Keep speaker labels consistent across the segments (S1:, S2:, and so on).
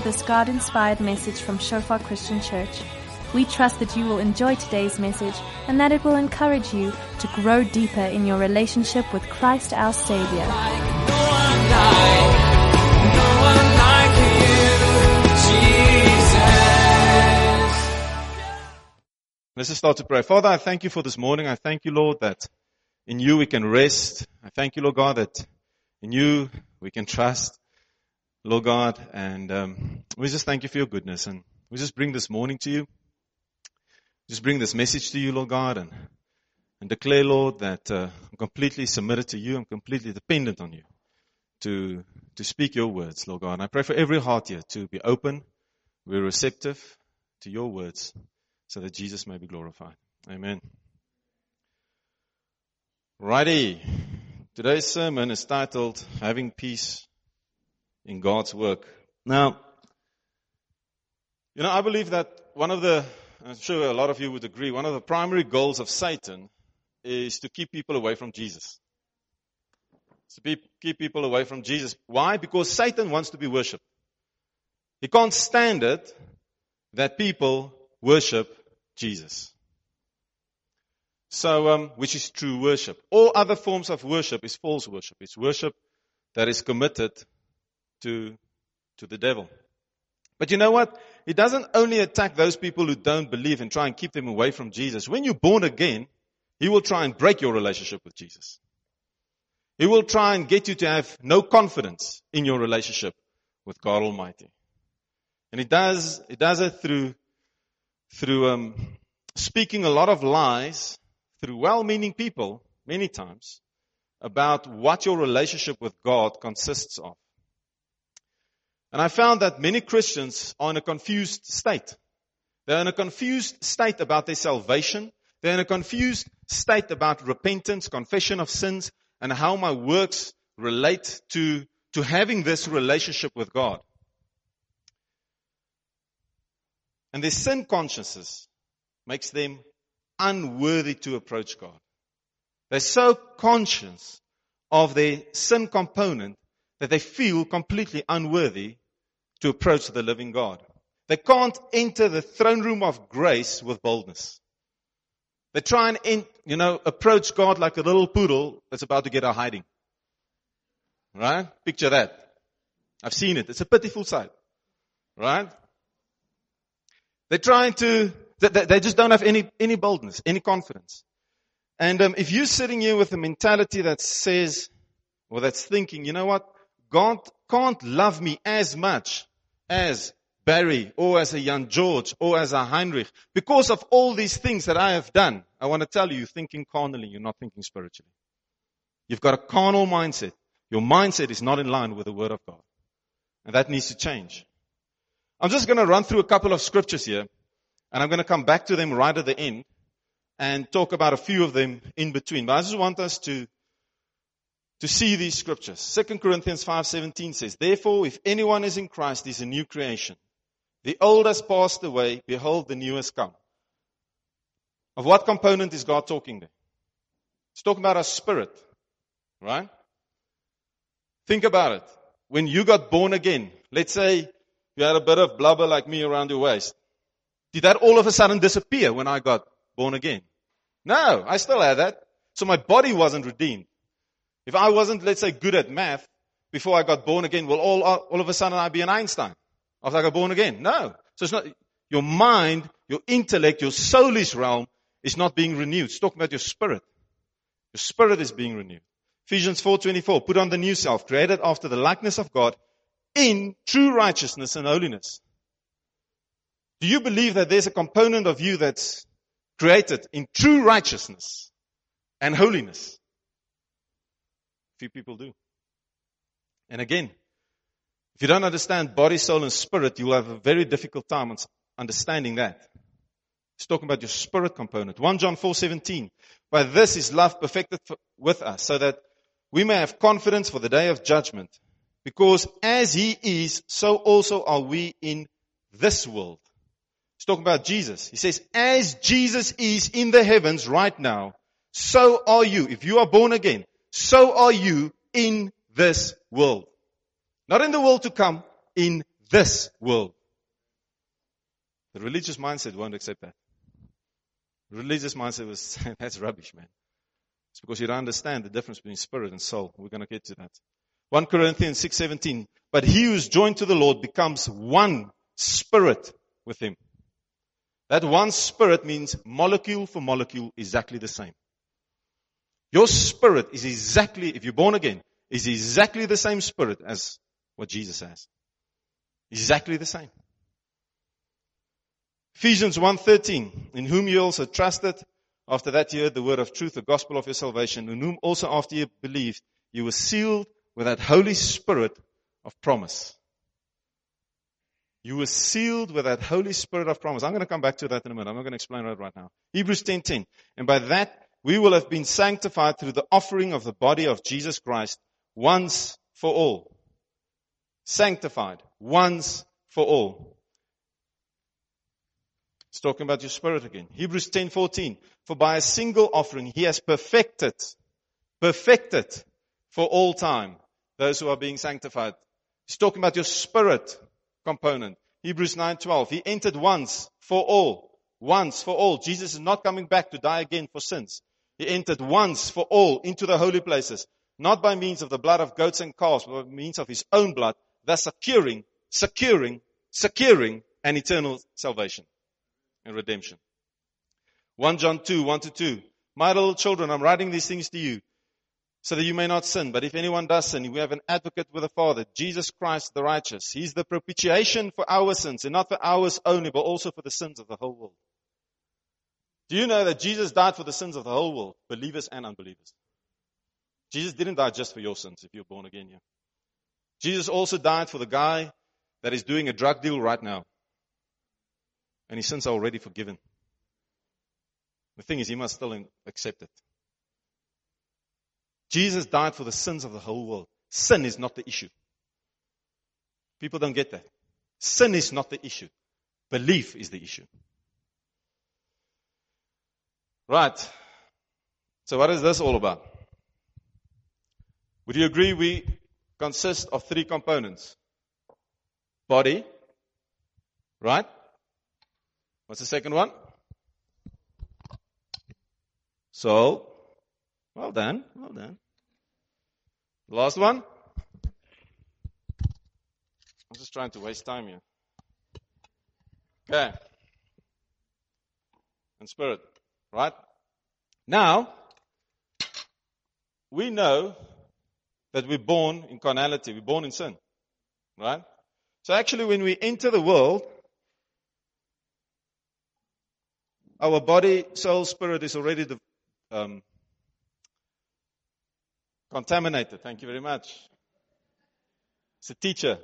S1: this God-inspired message from Shofar Christian Church. We trust that you will enjoy today's message and that it will encourage you to grow deeper in your relationship with Christ our Savior.
S2: Let's just start to pray. Father, I thank you for this morning. I thank you, Lord, that in you we can rest. I thank you, Lord God, that in you we can trust, Lord God. And we just thank you for your goodness. And we just bring this morning to you. Just bring this message to you, Lord God, and declare, Lord, that I'm completely submitted to you. I'm completely dependent on you to speak your words, Lord God. And I pray for every heart here to be open, be receptive to your words, so that Jesus may be glorified. Amen. Righty. Today's sermon is titled, Having Peace in God's Work. Now, I believe that I'm sure a lot of you would agree, one of the primary goals of Satan is to keep people away from Jesus. Keep people away from Jesus. Why? Because Satan wants to be worshipped. He can't stand it that people worship Jesus. So, which is true worship. All other forms of worship is false worship. It's worship that is committed to the devil. But you know what? He doesn't only attack those people who don't believe and try and keep them away from Jesus. When you're born again, he will try and break your relationship with Jesus. He will try and get you to have no confidence in your relationship with God Almighty. And he does it through speaking a lot of lies through well-meaning people, many times, about what your relationship with God consists of. And I found that many Christians are in a confused state. They're in a confused state about their salvation. They're in a confused state about repentance, confession of sins, and how my works relate to having this relationship with God. And their sin consciousness makes them unworthy to approach God. They're so conscious of their sin component that they feel completely unworthy to approach the living God. They can't enter the throne room of grace with boldness. They try and approach God like a little poodle that's about to get out hiding. Right? Picture that. I've seen it. It's a pitiful sight. Right? They're trying to, they just don't have any boldness, any confidence. And if you're sitting here with a mentality that says, or that's thinking, you know what? God can't love me as much as Barry or as a Jan George or as a Heinrich because of all these things that I have done. I want to tell you, you're thinking carnally, you're not thinking spiritually. You've got a carnal mindset. Your mindset is not in line with the Word of God. And that needs to change. I'm just going to run through a couple of scriptures here, and I'm going to come back to them right at the end and talk about a few of them in between. But I just want us to see these scriptures. 2 Corinthians 5:17 says, Therefore, if anyone is in Christ, he is a new creation. The old has passed away, behold, the new has come. Of what component is God talking there? He's talking about our spirit, right? Think about it. When you got born again, let's say you had a bit of blubber like me around your waist. Did that all of a sudden disappear when I got born again? No, I still had that. So my body wasn't redeemed. If I wasn't, let's say, good at math before I got born again, will all of a sudden I'd be an Einstein after I got born again? No. So it's not, your mind, your intellect, your soulish realm is not being renewed. It's talking about your spirit. Your spirit is being renewed. Ephesians 4:24, put on the new self, created after the likeness of God in true righteousness and holiness. Do you believe that there's a component of you that's created in true righteousness and holiness? Few people do. And again, if you don't understand body, soul, and spirit, you will have a very difficult time understanding that. It's talking about your spirit component. 1 John 4:17. By this is love perfected with us, so that we may have confidence for the day of judgment. Because as He is, so also are we in this world. It's talking about Jesus. He says, as Jesus is in the heavens right now, so are you. If you are born again, so are you in this world. Not in the world to come, in this world. The religious mindset won't accept that. The religious mindset was, that's rubbish, man. It's because you don't understand the difference between spirit and soul. We're going to get to that. 1 Corinthians 6:17. But he who is joined to the Lord becomes one spirit with him. That one spirit means molecule for molecule, exactly the same. Your spirit is exactly, if you're born again, is exactly the same spirit as what Jesus has. Exactly the same. Ephesians 1:13, in whom you also trusted. After that you heard the word of truth, the gospel of your salvation, in whom also after you believed, you were sealed with that Holy Spirit of promise. You were sealed with that Holy Spirit of promise. I'm going to come back to that in a minute. I'm not going to explain it right now. Hebrews 10:10. And by that we will have been sanctified through the offering of the body of Jesus Christ once for all. Sanctified once for all. It's talking about your spirit again. Hebrews 10:14. For by a single offering he has perfected for all time those who are being sanctified. He's talking about your spirit component. Hebrews 9:12. He entered once for all. Once for all. Jesus is not coming back to die again for sins. He entered once for all into the holy places, not by means of the blood of goats and calves, but by means of his own blood, thus securing an eternal salvation and redemption. 1 John 2:1-2. My little children, I'm writing these things to you so that you may not sin. But if anyone does sin, we have an advocate with the Father, Jesus Christ the righteous. He's the propitiation for our sins, and not for ours only, but also for the sins of the whole world. Do you know that Jesus died for the sins of the whole world, believers and unbelievers? Jesus didn't die just for your sins if you're born again here. Jesus also died for the guy that is doing a drug deal right now. And his sins are already forgiven. The thing is, he must still accept it. Jesus died for the sins of the whole world. Sin is not the issue. People don't get that. Sin is not the issue. Belief is the issue. Right. So what is this all about? Would you agree we consist of three components? Body. Right? What's the second one? Soul. Well done. Well done. The last one? I'm just trying to waste time here. Okay. And spirit. Right? Now, we know that we're born in carnality. We're born in sin. Right? So actually when we enter the world, our body, soul, spirit is already contaminated. Thank you very much. It's a teacher.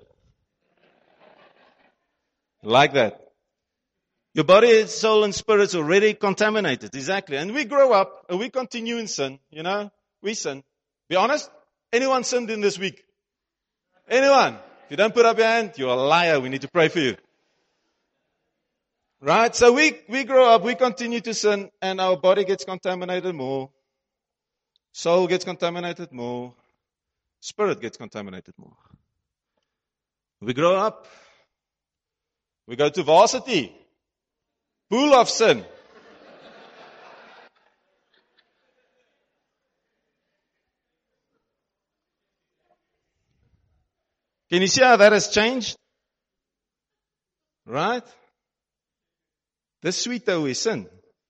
S2: Like that. Your body, soul, and spirit is already contaminated. Exactly. And we grow up and we continue in sin. You know, we sin. Be honest. Anyone sinned in this week? Anyone? If you don't put up your hand, you're a liar. We need to pray for you. Right? So we grow up, we continue to sin, and our body gets contaminated more. Soul gets contaminated more. Spirit gets contaminated more. We grow up. We go to varsity. Pool of sin. Can you see how that has changed? Right? Dis sweet hoe is sin.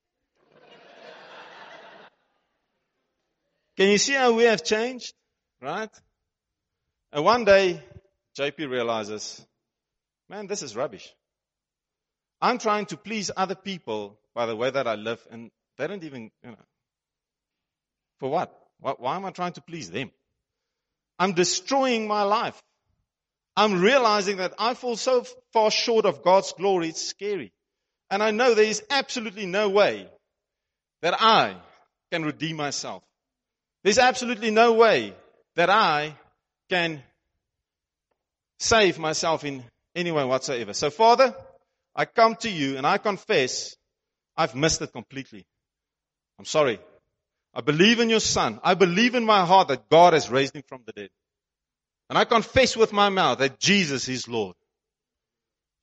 S2: Can you see how we have changed? Right? And one day, JP realizes, man, this is rubbish. I'm trying to please other people by the way that I live, and they don't even, for what? Why am I trying to please them? I'm destroying my life. I'm realizing that I fall so far short of God's glory, it's scary. And I know there is absolutely no way that I can redeem myself. There's absolutely no way that I can save myself in any way whatsoever. So Father, I come to you and I confess I've missed it completely. I'm sorry. I believe in your Son. I believe in my heart that God has raised him from the dead. And I confess with my mouth that Jesus is Lord.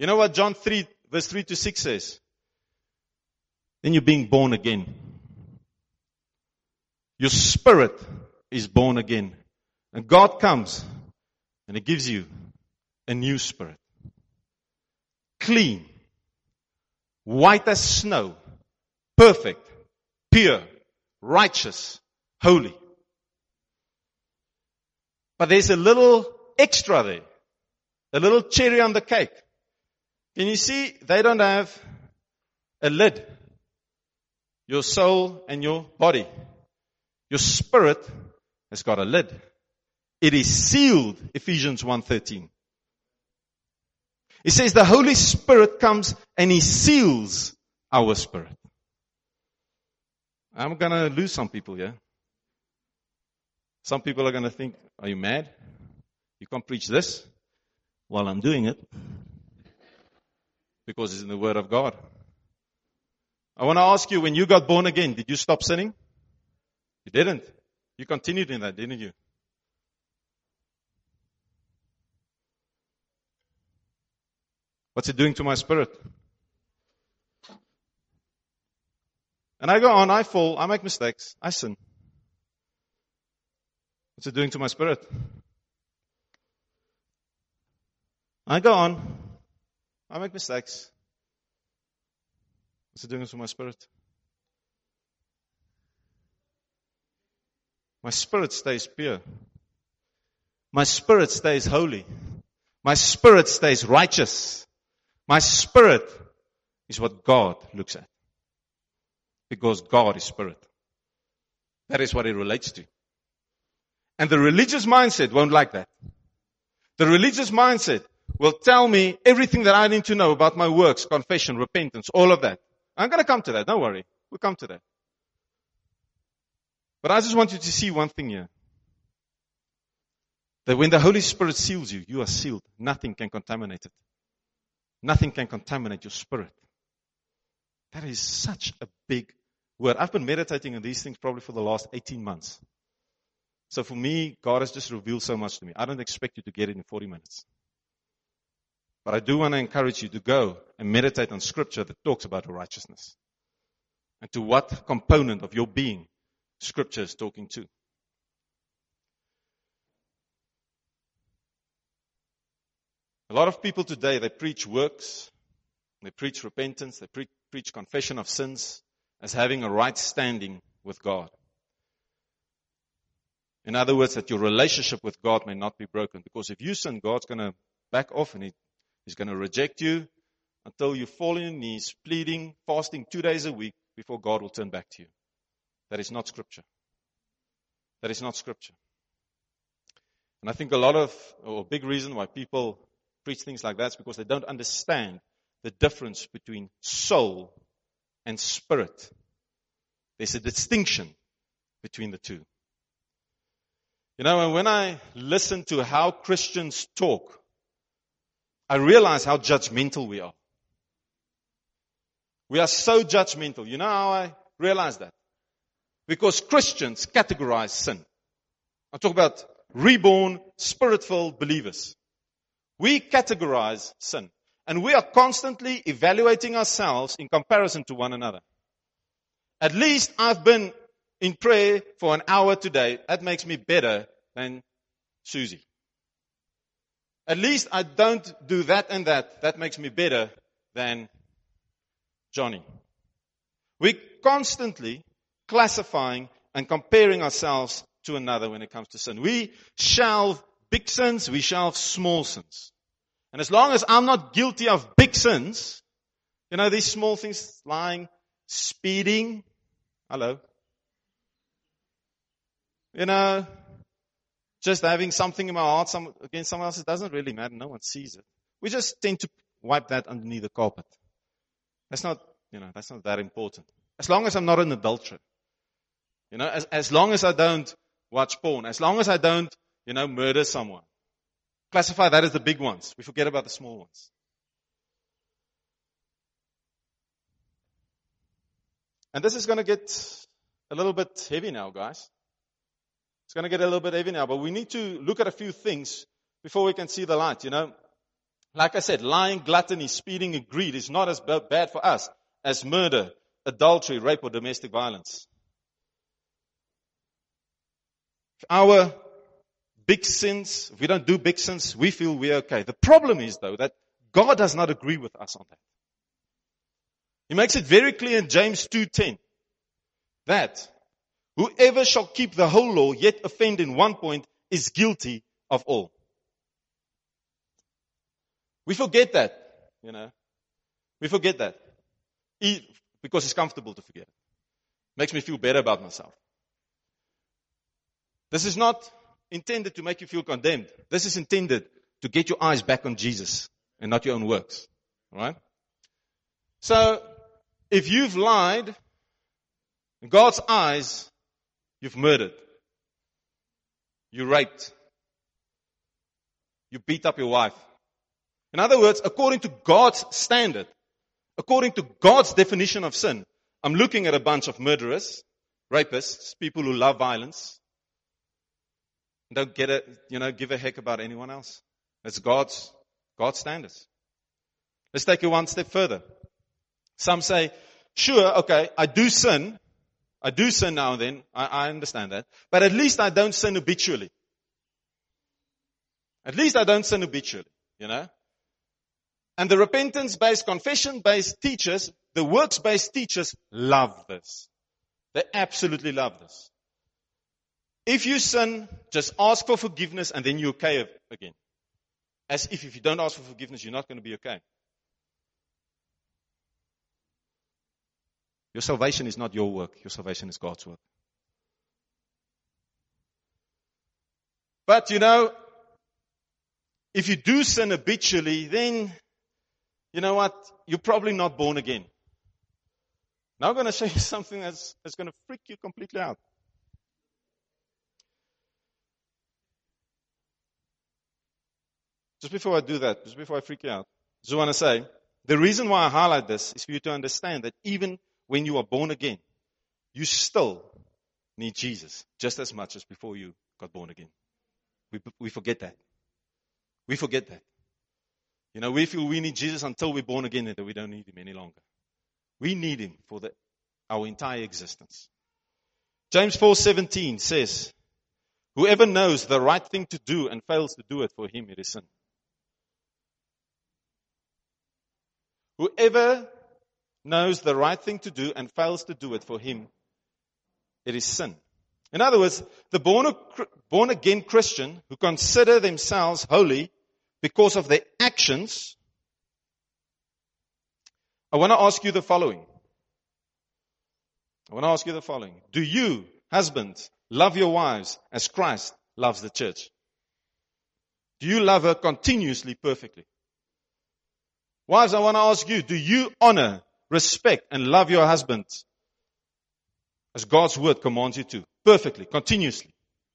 S2: You know what John 3, verse 3 to 6 says? Then you're being born again. Your spirit is born again. And God comes and He gives you a new spirit. Clean. White as snow. Perfect. Pure. Righteous. Holy. But there's a little extra there. A little cherry on the cake. Can you see? They don't have a lid. Your soul and your body. Your spirit has got a lid. It is sealed, Ephesians 1:13. It says the Holy Spirit comes and He seals our spirit. I'm going to lose some people here. Some people are going to think, are you mad? You can't preach this while I'm doing it. Because it's in the Word of God. I want to ask you, when you got born again, did you stop sinning? You didn't. You continued in that, didn't you? What's it doing to my spirit? And I go on, I fall, I make mistakes, I sin. What's it doing to my spirit? I go on, I make mistakes. What's it doing to my spirit? My spirit stays pure. My spirit stays holy. My spirit stays righteous. My spirit is what God looks at. Because God is spirit. That is what it relates to. And the religious mindset won't like that. The religious mindset will tell me everything that I need to know about my works, confession, repentance, all of that. I'm going to come to that. Don't worry. We'll come to that. But I just want you to see one thing here. That when the Holy Spirit seals you, you are sealed. Nothing can contaminate it. Nothing can contaminate your spirit. That is such a big word. I've been meditating on these things probably for the last 18 months. So for me, God has just revealed so much to me. I don't expect you to get it in 40 minutes. But I do want to encourage you to go and meditate on Scripture that talks about righteousness. And to what component of your being Scripture is talking to. A lot of people today, they preach works, they preach repentance, they preach confession of sins as having a right standing with God. In other words, that your relationship with God may not be broken. Because if you sin, God's going to back off and He's going to reject you until you fall on your knees, pleading, fasting 2 days a week before God will turn back to you. That is not Scripture. That is not Scripture. And I think a big reason why people preach things like that is because they don't understand the difference between soul and spirit. There's a distinction between the two. You know, and when I listen to how Christians talk, I realize how judgmental we are. We are so judgmental. You know how I realize that? Because Christians categorize sin. I talk about reborn, spirit-filled believers. We categorize sin. And we are constantly evaluating ourselves in comparison to one another. At least I've been in prayer for an hour today. That makes me better than Susie. At least I don't do that and that. That makes me better than Johnny. We're constantly classifying and comparing ourselves to another when it comes to sin. We shelve big sins, we shelve small sins. And as long as I'm not guilty of big sins, you know, these small things, lying, speeding, hello. You know, just having something in my heart against someone else, it doesn't really matter. No one sees it. We just tend to wipe that underneath the carpet. That's not that important. As long as I'm not an adulterer. You know, as long as I don't watch porn, as long as I don't, murder someone. Classify that as the big ones. We forget about the small ones. And this is going to get a little bit heavy now, guys. It's going to get a little bit heavy now, but we need to look at a few things before we can see the light, Like I said, lying, gluttony, speeding, and greed is not as bad for us as murder, adultery, rape, or domestic violence. Our big sins, if we don't do big sins, we feel we're okay. The problem is, though, that God does not agree with us on that. He makes it very clear in James 2:10 that whoever shall keep the whole law yet offend in one point is guilty of all. We forget that, We forget that. Because it's comfortable to forget it. Makes me feel better about myself. This is not intended to make you feel condemned. This is intended to get your eyes back on Jesus and not your own works. Alright? So, if you've lied, in God's eyes, you've murdered. You raped. You beat up your wife. In other words, according to God's standard, according to God's definition of sin, I'm looking at a bunch of murderers, rapists, people who love violence. Don't give a heck about anyone else. That's God's standards. Let's take it one step further. Some say, sure, okay, I do sin now and then. I understand that. But at least I don't sin habitually. At least I don't sin habitually, And the repentance-based, confession-based teachers, the works-based teachers love this. They absolutely love this. If you sin, just ask for forgiveness and then you're okay again. As if you don't ask for forgiveness, you're not going to be okay. Your salvation is not your work. Your salvation is God's work. But, if you do sin habitually, then, you know what? You're probably not born again. Now I'm going to show you something that's going to freak you completely out. Just before I do that, just before I freak you out, I just want to say, the reason why I highlight this is for you to understand that even when you are born again, you still need Jesus just as much as before you got born again. We forget that. We forget that. We feel we need Jesus until we're born again and that we don't need Him any longer. We need Him for our entire existence. James 4:17 says, whoever knows the right thing to do and fails to do it, for him it is sin. Whoever knows the right thing to do and fails to do it, for him it is sin. In other words, the born-again Christian who consider themselves holy because of their actions, I want to ask you the following. Do you, husbands, love your wives as Christ loves the church? Do you love her continuously, perfectly? Wives, I want to ask you, do you honor, respect, and love your husbands as God's word commands you to? Perfectly, continuously.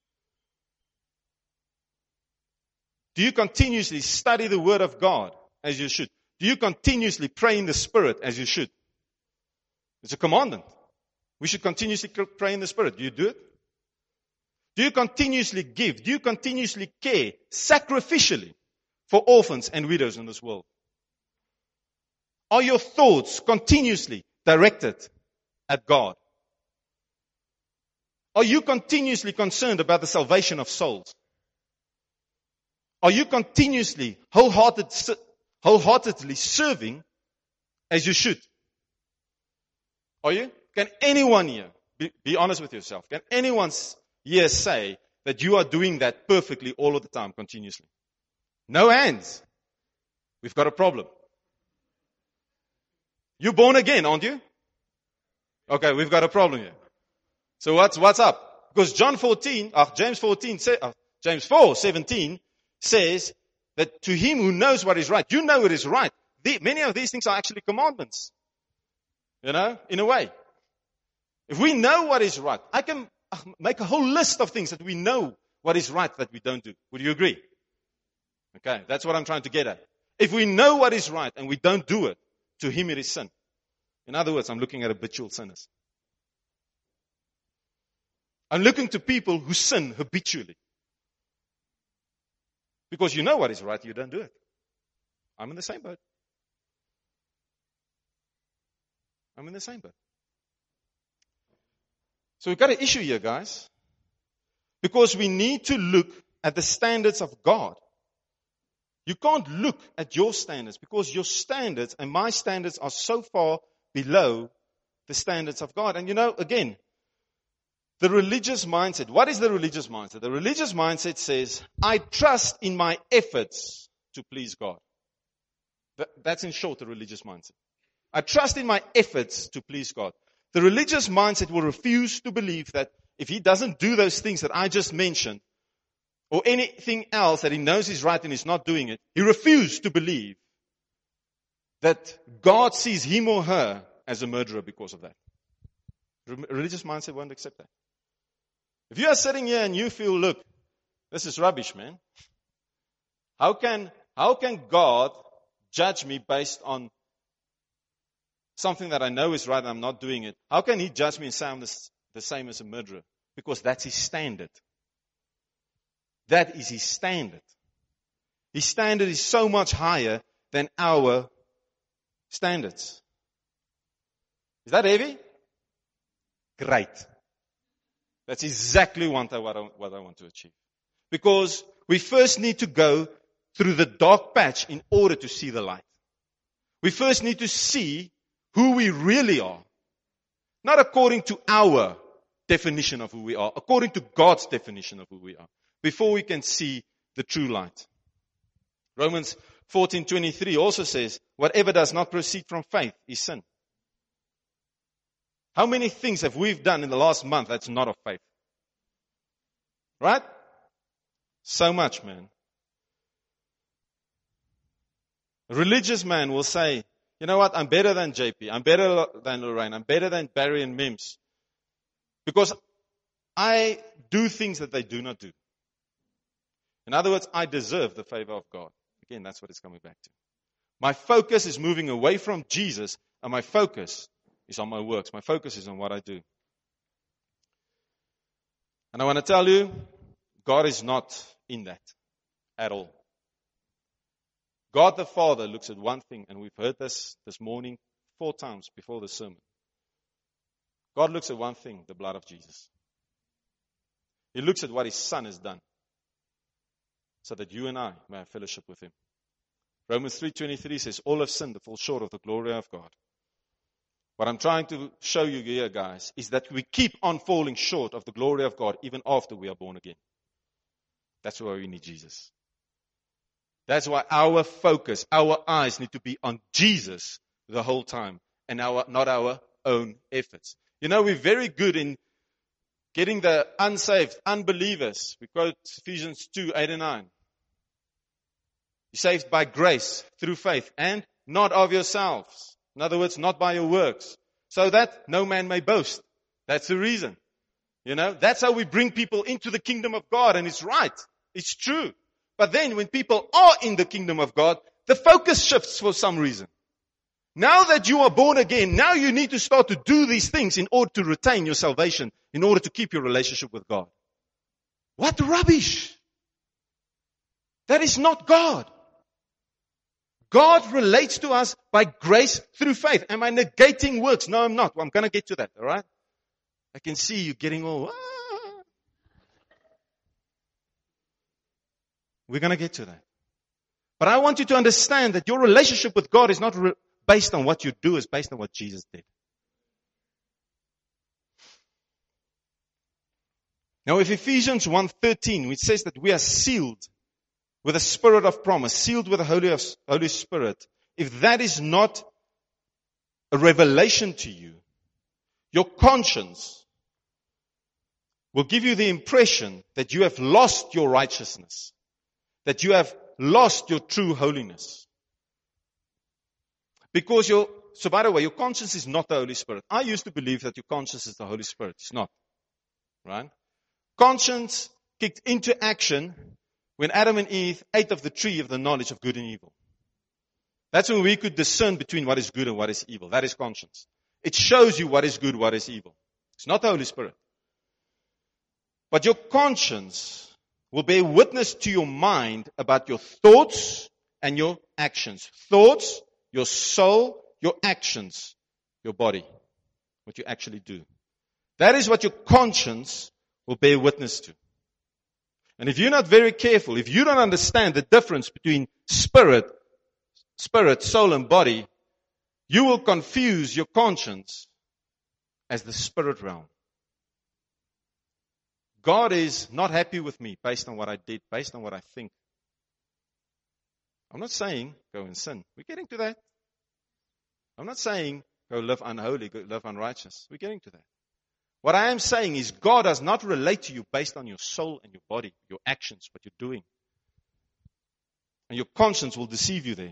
S2: Do you continuously study the word of God as you should? Do you continuously pray in the Spirit as you should? It's a commandment. We should continuously pray in the Spirit. Do you do it? Do you continuously give? Do you continuously care sacrificially for orphans and widows in this world? Are your thoughts continuously directed at God? Are you continuously concerned about the salvation of souls? Are you continuously, wholeheartedly serving as you should? Are you? Can anyone here, be honest with yourself, can anyone here say that you are doing that perfectly all of the time, continuously? No hands. We've got a problem. You're born again, aren't you? Okay, we've got a problem here. So what's up? Because James 4:17 says that to him who knows what is right, you know it is right. Many of these things are actually commandments. In a way. If we know what is right, I can make a whole list of things that we know what is right that we don't do. Would you agree? Okay, that's what I'm trying to get at. If we know what is right and we don't do it, to him it is sin. In other words, I'm looking at habitual sinners. I'm looking to people who sin habitually. Because you know what is right, you don't do it. I'm in the same boat. I'm in the same boat. So we've got an issue here, guys. Because we need to look at the standards of God. You can't look at your standards because your standards and my standards are so far below the standards of God. And again, the religious mindset. What is the religious mindset? The religious mindset says, I trust in my efforts to please God. That's in short the religious mindset. I trust in my efforts to please God. The religious mindset will refuse to believe that if he doesn't do those things that I just mentioned, or anything else that he knows is right and he's not doing it, he refused to believe that God sees him or her as a murderer because of that. Religious mindset won't accept that. If you are sitting here and you feel, look, this is rubbish, man. How can God judge me based on something that I know is right and I'm not doing it? How can he judge me and say I'm the same as a murderer? Because that's his standard. That is his standard. His standard is so much higher than our standards. Is that heavy? Great. That's exactly what I want to achieve. Because we first need to go through the dark patch in order to see the light. We first need to see who we really are. Not according to our definition of who we are, according to God's definition of who we are, before we can see the true light. Romans 14:23 also says, whatever does not proceed from faith is sin. How many things have we done in the last month that's not of faith? Right? So much, man. A religious man will say, you know what, I'm better than JP, I'm better than Lorraine, I'm better than Barry and Mims. Because I do things that they do not do. In other words, I deserve the favor of God. Again, that's what it's coming back to. My focus is moving away from Jesus, and my focus is on my works. My focus is on what I do. And I want to tell you, God is not in that at all. God the Father looks at one thing, and we've heard this morning 4 times before the sermon. God looks at one thing, the blood of Jesus. He looks at what His Son has done, so that you and I may have fellowship with Him. Romans 3:23 says, all have sinned to fall short of the glory of God. What I'm trying to show you here, guys, is that we keep on falling short of the glory of God even after we are born again. That's why we need Jesus. That's why our focus, our eyes need to be on Jesus the whole time, and not our own efforts. You know, we're very good in getting the unsaved, unbelievers. We quote Ephesians 2:8 and 9. You're saved by grace, through faith, and not of yourselves. In other words, not by your works. So that no man may boast. That's the reason. You know, that's how we bring people into the kingdom of God, and it's right. It's true. But then when people are in the kingdom of God, the focus shifts for some reason. Now that you are born again, now you need to start to do these things in order to retain your salvation, in order to keep your relationship with God. What rubbish! That is not God. God relates to us by grace through faith. Am I negating works? No, I'm not. Well, I'm going to get to that, all right? I can see you getting all, We're going to get to that. But I want you to understand that your relationship with God is not based on what you do, it's based on what Jesus did. Now, if Ephesians 1:13, which says that we are sealed with a spirit of promise, sealed with the Holy Spirit, if that is not a revelation to you, your conscience will give you the impression that you have lost your righteousness, that you have lost your true holiness. Because so by the way, your conscience is not the Holy Spirit. I used to believe that your conscience is the Holy Spirit. It's not. Right? Conscience kicked into action when Adam and Eve ate of the tree of the knowledge of good and evil. That's when we could discern between what is good and what is evil. That is conscience. It shows you what is good, what is evil. It's not the Holy Spirit. But your conscience will bear witness to your mind about your thoughts and your actions. Thoughts, your soul, your actions, your body. What you actually do. That is what your conscience will bear witness to. And if you're not very careful, if you don't understand the difference between spirit, soul, and body, you will confuse your conscience as the spirit realm. God is not happy with me based on what I did, based on what I think. I'm not saying go and sin. We're getting to that. I'm not saying go live unholy, go live unrighteous. We're getting to that. What I am saying is God does not relate to you based on your soul and your body, your actions, what you're doing. And your conscience will deceive you there.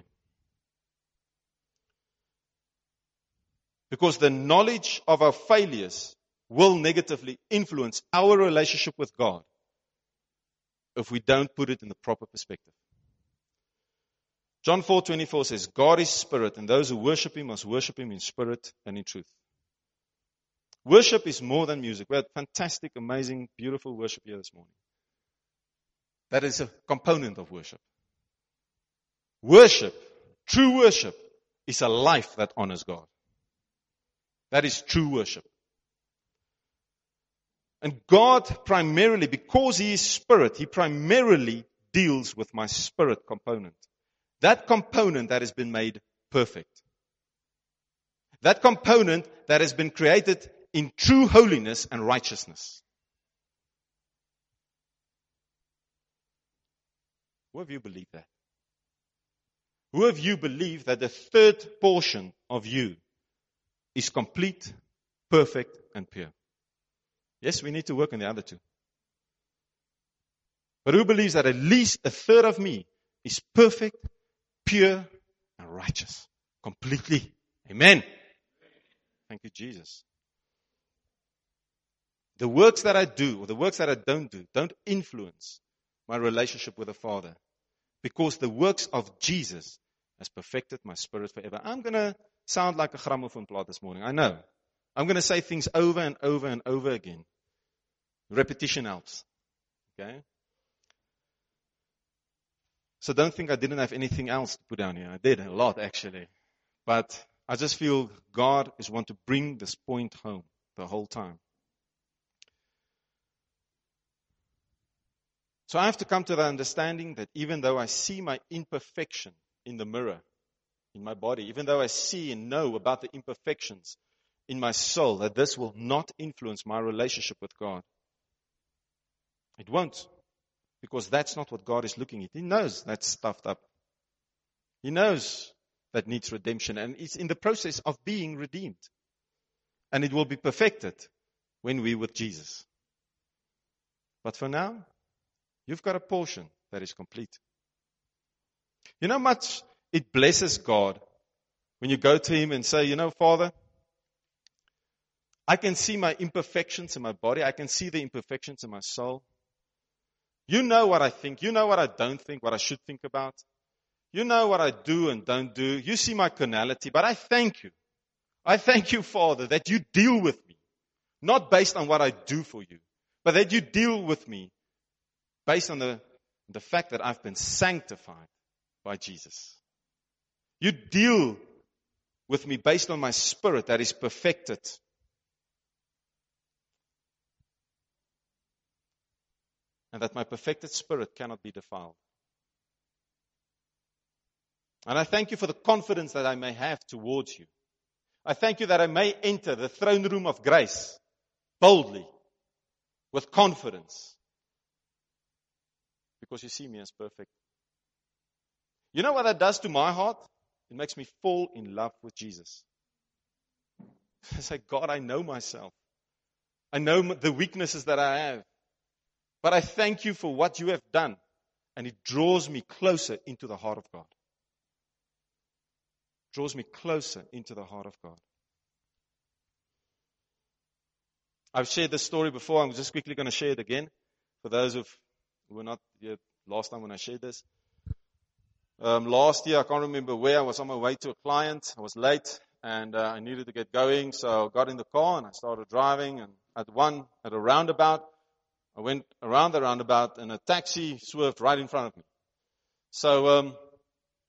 S2: Because the knowledge of our failures will negatively influence our relationship with God if we don't put it in the proper perspective. John 4:24 says, God is spirit, and those who worship Him must worship Him in spirit and in truth. Worship is more than music. We had fantastic, amazing, beautiful worship here this morning. That is a component of worship. Worship, true worship, is a life that honors God. That is true worship. And God primarily, because He is spirit, He primarily deals with my spirit component. That component that has been made perfect. That component that has been created in true holiness and righteousness. Who of you believe that? Who of you believe that the third portion of you is complete, perfect, and pure? Yes, we need to work on the other two. But who believes that at least a third of me is perfect, pure, and righteous? Completely. Amen. Thank you, Jesus. The works that I do, or the works that I don't do, don't influence my relationship with the Father. Because the works of Jesus has perfected my spirit forever. I'm going to sound like a gramophone plaat this morning. I know. I'm going to say things over and over and over again. Repetition helps. Okay? So don't think I didn't have anything else to put down here. I did a lot, actually. But I just feel God is want to bring this point home the whole time. So I have to come to the understanding that even though I see my imperfection in the mirror, in my body, even though I see and know about the imperfections in my soul, that this will not influence my relationship with God. It won't. Because that's not what God is looking at. He knows that's stuffed up. He knows that needs redemption. And it's in the process of being redeemed. And it will be perfected when we're with Jesus. But for now, you've got a portion that is complete. You know how much it blesses God when you go to Him and say, you know, Father, I can see my imperfections in my body. I can see the imperfections in my soul. You know what I think. You know what I don't think, what I should think about. You know what I do and don't do. You see my carnality, but I thank you. I thank you, Father, that you deal with me, not based on what I do for you, but that you deal with me based on the fact that I've been sanctified by Jesus. You deal with me based on my spirit that is perfected. And that my perfected spirit cannot be defiled. And I thank you for the confidence that I may have towards you. I thank you that I may enter the throne room of grace boldly, with confidence. Because you see me as perfect. You know what that does to my heart? It makes me fall in love with Jesus. I say, God, I know myself. I know the weaknesses that I have. But I thank you for what you have done. And it draws me closer into the heart of God. Draws me closer into the heart of God. I've shared this story before. I'm just quickly going to share it again. For those who were not here last time when I shared this. Last year, I can't remember where. I was on my way to a client. I was late and I needed to get going. So I got in the car and I started driving. And at a roundabout, I went around the roundabout and a taxi swerved right in front of me. So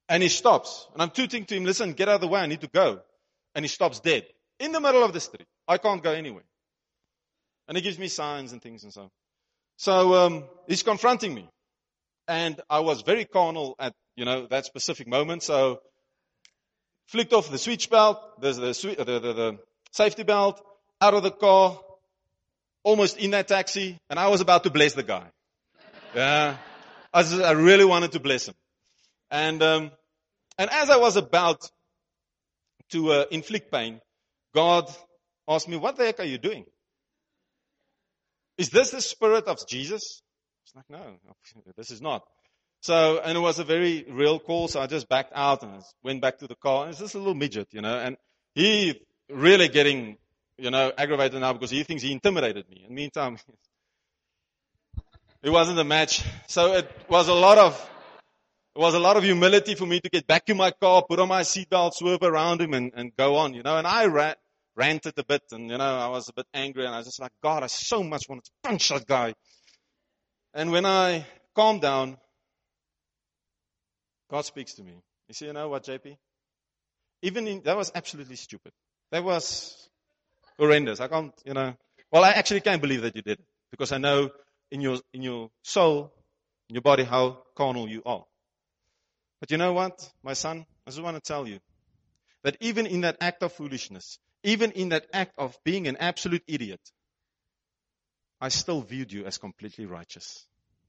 S2: And he stops. And I'm tooting to him, listen, get out of the way, I need to go. And he stops dead. In the middle of the street. I can't go anywhere. And he gives me signs and things and so on. So he's confronting me. And I was very carnal at, that specific moment. So flicked off the switch belt, the safety belt, out of the car, almost in that taxi, and I was about to bless the guy. Yeah. I really wanted to bless him. And as I was about to inflict pain, God asked me, what the heck are you doing? Is this the spirit of Jesus? I was like, no, this is not. So, and it was a very real call, so I just backed out and went back to the car. And it's just a little midget, and he really getting, aggravated now because he thinks he intimidated me. In the meantime, it wasn't a match. So it was a lot of humility for me to get back to my car, put on my seatbelt, swerve around him and go on, and I ranted a bit and, I was a bit angry and I was just like, God, I so much wanted to punch that guy. And when I calmed down, God speaks to me. He said, you know what, JP? That was absolutely stupid. That was horrendous. I can't, well, I actually can't believe that you did it because I know in your soul, in your body, how carnal you are. But you know what, my son? I just want to tell you that even in that act of foolishness, even in that act of being an absolute idiot, I still viewed you as completely righteous.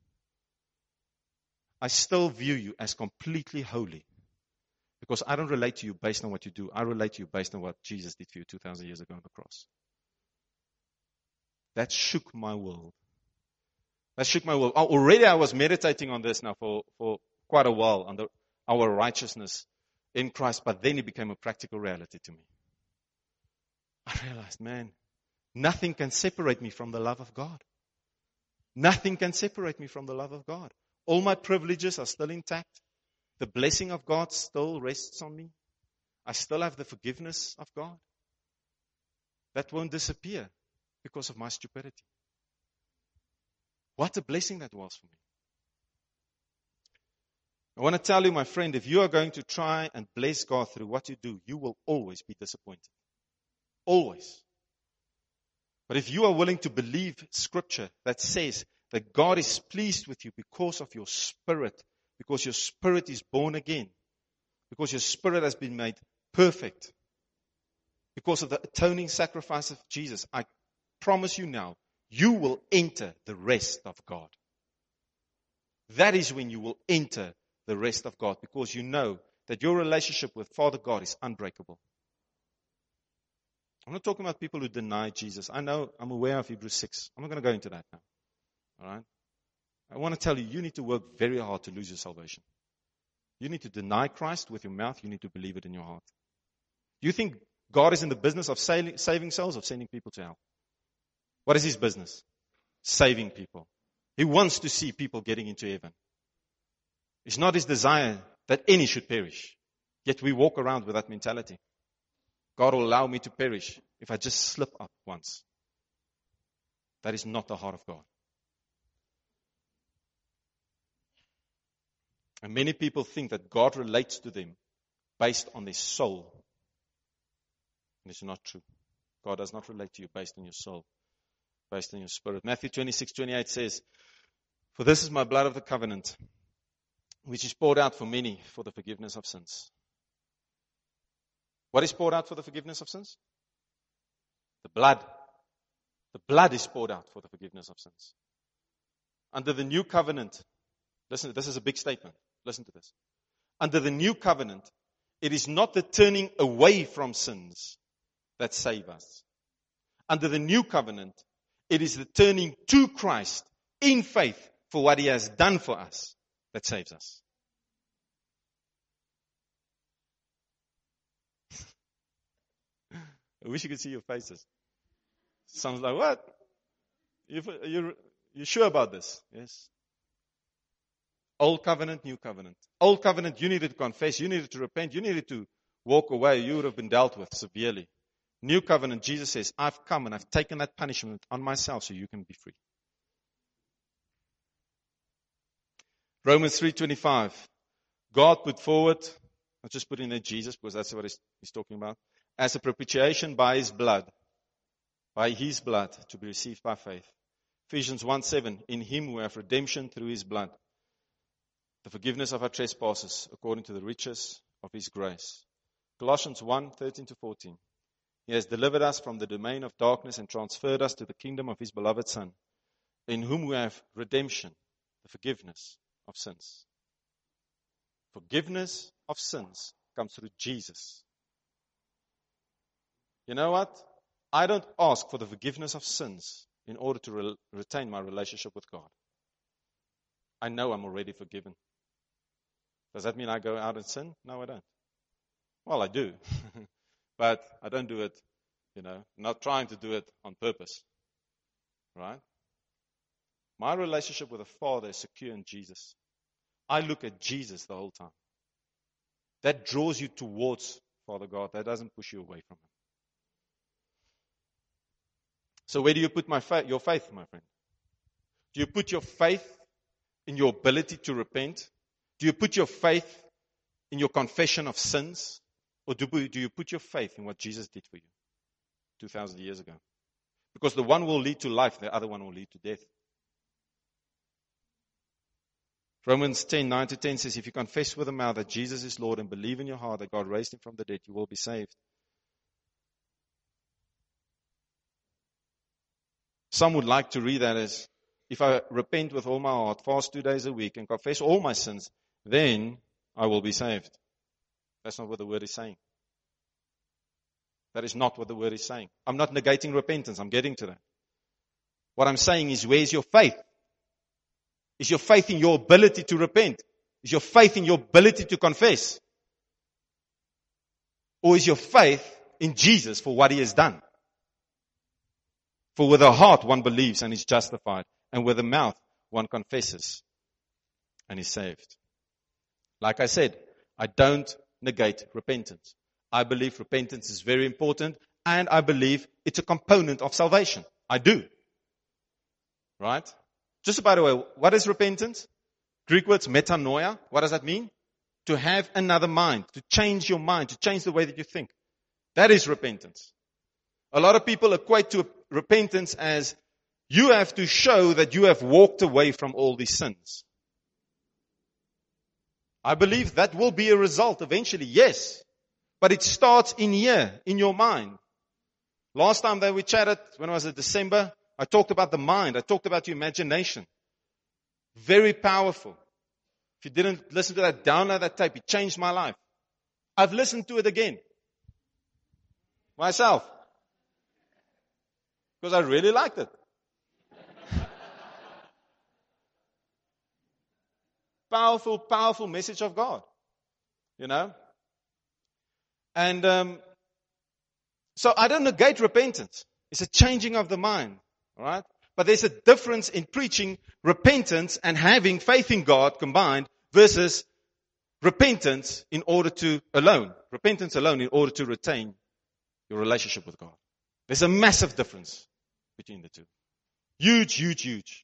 S2: I still view you as completely holy. Because I don't relate to you based on what you do. I relate to you based on what Jesus did for you 2,000 years ago on the cross. That shook my world. That shook my world. Already I was meditating on this now for quite a while, on our righteousness in Christ, but then it became a practical reality to me. I realized, man, nothing can separate me from the love of God. Nothing can separate me from the love of God. All my privileges are still intact. The blessing of God still rests on me. I still have the forgiveness of God. That won't disappear because of my stupidity. What a blessing that was for me. I want to tell you, my friend, if you are going to try and bless God through what you do, you will always be disappointed. Always. But if you are willing to believe Scripture that says that God is pleased with you because of your spirit, because your spirit is born again, because your spirit has been made perfect, because of the atoning sacrifice of Jesus, I promise you now, you will enter the rest of God. That is when you will enter the rest of God, because you know that your relationship with Father God is unbreakable. I'm not talking about people who deny Jesus. I'm aware of Hebrews 6. I'm not going to go into that now. All right? I want to tell you, you need to work very hard to lose your salvation. You need to deny Christ with your mouth. You need to believe it in your heart. Do you think God is in the business of saving souls, of sending people to hell? What is His business? Saving people. He wants to see people getting into heaven. It's not His desire that any should perish. Yet we walk around with that mentality. God will allow me to perish if I just slip up once. That is not the heart of God. And many people think that God relates to them based on their soul. And it's not true. God does not relate to you based on your soul, based on your spirit. Matthew 26:28 says, "For this is my blood of the covenant, which is poured out for many for the forgiveness of sins." What is poured out for the forgiveness of sins? The blood. The blood is poured out for the forgiveness of sins. Under the new covenant, listen, this is a big statement. Listen to this. Under the new covenant, it is not the turning away from sins that save us. Under the new covenant, it is the turning to Christ in faith for what He has done for us that saves us. I wish you could see your faces. Sounds like, what? You're sure about this? Yes. Old covenant, new covenant. Old covenant, you needed to confess, you needed to repent, you needed to walk away, you would have been dealt with severely. New covenant, Jesus says, I've come and I've taken that punishment on myself so you can be free. Romans 3:25. God put forward, I'll just put in there Jesus, because that's what he's talking about, as a propitiation by His blood to be received by faith. Ephesians 1:7, in Him we have redemption through His blood, the forgiveness of our trespasses according to the riches of His grace. Colossians 1:13-14, He has delivered us from the domain of darkness and transferred us to the kingdom of His beloved Son, in whom we have redemption, the forgiveness of sins. Forgiveness of sins comes through Jesus. You know what? I don't ask for the forgiveness of sins in order to retain my relationship with God. I know I'm already forgiven. Does that mean I go out and sin? No, I don't. Well, I do. But I don't do it, not trying to do it on purpose. Right? My relationship with the Father is secure in Jesus. I look at Jesus the whole time. That draws you towards Father God. That doesn't push you away from Him. So where do you put your faith, my friend? Do you put your faith in your ability to repent? Do you put your faith in your confession of sins? Or do you put your faith in what Jesus did for you 2,000 years ago? Because the one will lead to life, the other one will lead to death. Romans 10:9-10 says, if you confess with the mouth that Jesus is Lord and believe in your heart that God raised Him from the dead, you will be saved. Some would like to read that as, if I repent with all my heart, fast 2 days a week, and confess all my sins, then I will be saved. That's not what the word is saying. That is not what the word is saying. I'm not negating repentance. I'm getting to that. What I'm saying is, where's your faith? Is your faith in your ability to repent? Is your faith in your ability to confess? Or is your faith in Jesus for what He has done? For with the heart one believes and is justified, and with the mouth one confesses and is saved. Like I said, I don't negate repentance. I believe repentance is very important, and I believe it's a component of salvation. I do. Right? Just by the way, what is repentance? Greek words metanoia. What does that mean? To have another mind, to change your mind, to change the way that you think. That is repentance. A lot of people equate to repentance as you have to show that you have walked away from all these sins. I believe that will be a result eventually, yes. But it starts in here, in your mind. Last time that we chatted, when it was in December, I talked about the mind. I talked about your imagination. Very powerful. If you didn't listen to that, download that tape. It changed my life. I've listened to it again. Myself. Because I really liked it. Powerful, powerful message of God. And so I don't negate repentance. It's a changing of the mind. All right? But there's a difference in preaching repentance and having faith in God combined versus repentance repentance alone in order to retain your relationship with God. There's a massive difference between the two. Huge, huge, huge.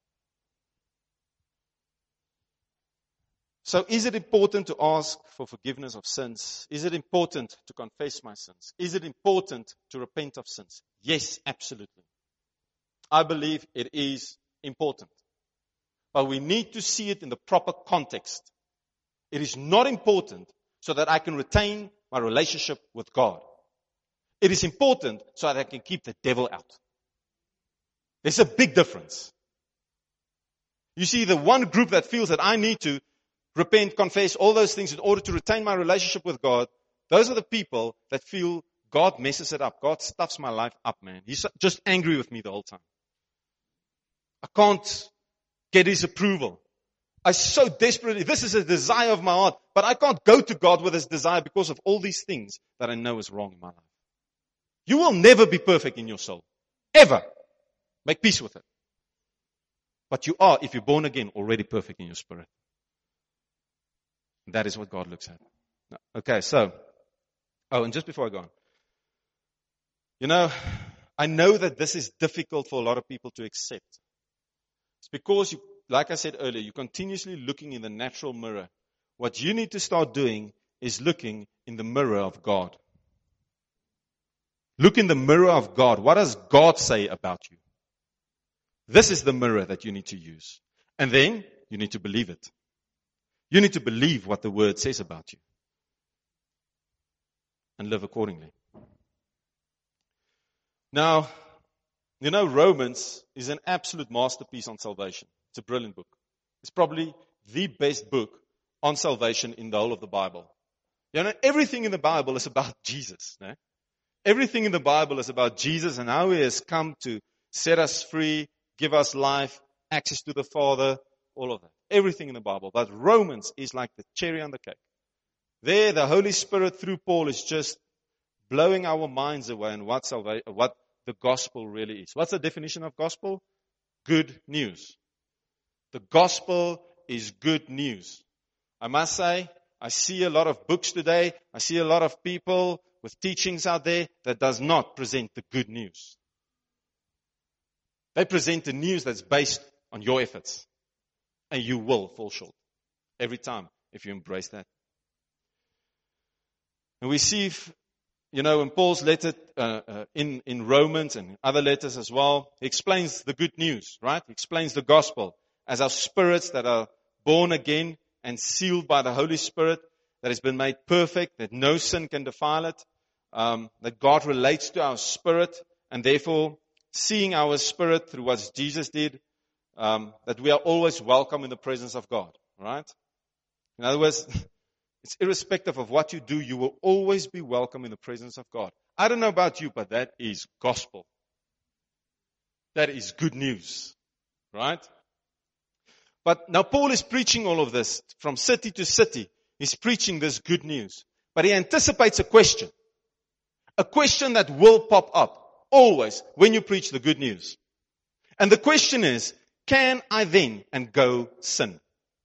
S2: So is it important to ask for forgiveness of sins? Is it important to confess my sins? Is it important to repent of sins? Yes, absolutely. I believe it is important. But we need to see it in the proper context. It is not important so that I can retain my relationship with God. It is important so that I can keep the devil out. There's a big difference. You see, the one group that feels that I need to repent, confess, all those things in order to retain my relationship with God, those are the people that feel God messes it up. God stuffs my life up, man. He's just angry with me the whole time. I can't get His approval. I so desperately, this is a desire of my heart, but I can't go to God with this desire because of all these things that I know is wrong in my life. You will never be perfect in your soul. Ever. Make peace with it. But you are, if you're born again, already perfect in your spirit. That is what God looks at. Okay, so, and just before I go on. I know that this is difficult for a lot of people to accept. It's because, like I said earlier, you're continuously looking in the natural mirror, what you need to start doing is looking in the mirror of God. Look in the mirror of God. What does God say about you? This is the mirror that you need to use. And then you need to believe it. You need to believe what the Word says about you. And live accordingly. Now, Romans is an absolute masterpiece on salvation. It's a brilliant book. It's probably the best book on salvation in the whole of the Bible. Everything in the Bible is about Jesus. No? Everything in the Bible is about Jesus and how He has come to set us free, give us life, access to the Father, all of that. Everything in the Bible. But Romans is like the cherry on the cake. There, the Holy Spirit through Paul is just blowing our minds away on what the gospel really is. What's the definition of gospel? Good news. The gospel is good news. I must say, I see a lot of books today. I see a lot of people with teachings out there that does not present the good news. They present the news that's based on your efforts. And you will fall short every time if you embrace that. And we see, in Paul's letter in Romans and other letters as well, he explains the good news, right? He explains the gospel as our spirits that are born again and sealed by the Holy Spirit, that has been made perfect, that no sin can defile it, that God relates to our spirit, and therefore seeing our spirit through what Jesus did, that we are always welcome in the presence of God, right? In other words, it's irrespective of what you do, you will always be welcome in the presence of God. I don't know about you, but that is gospel. That is good news, right? But now Paul is preaching all of this from city to city. He's preaching this good news. But he anticipates a question that will pop up always when you preach the good news. And the question is, can I then and go sin?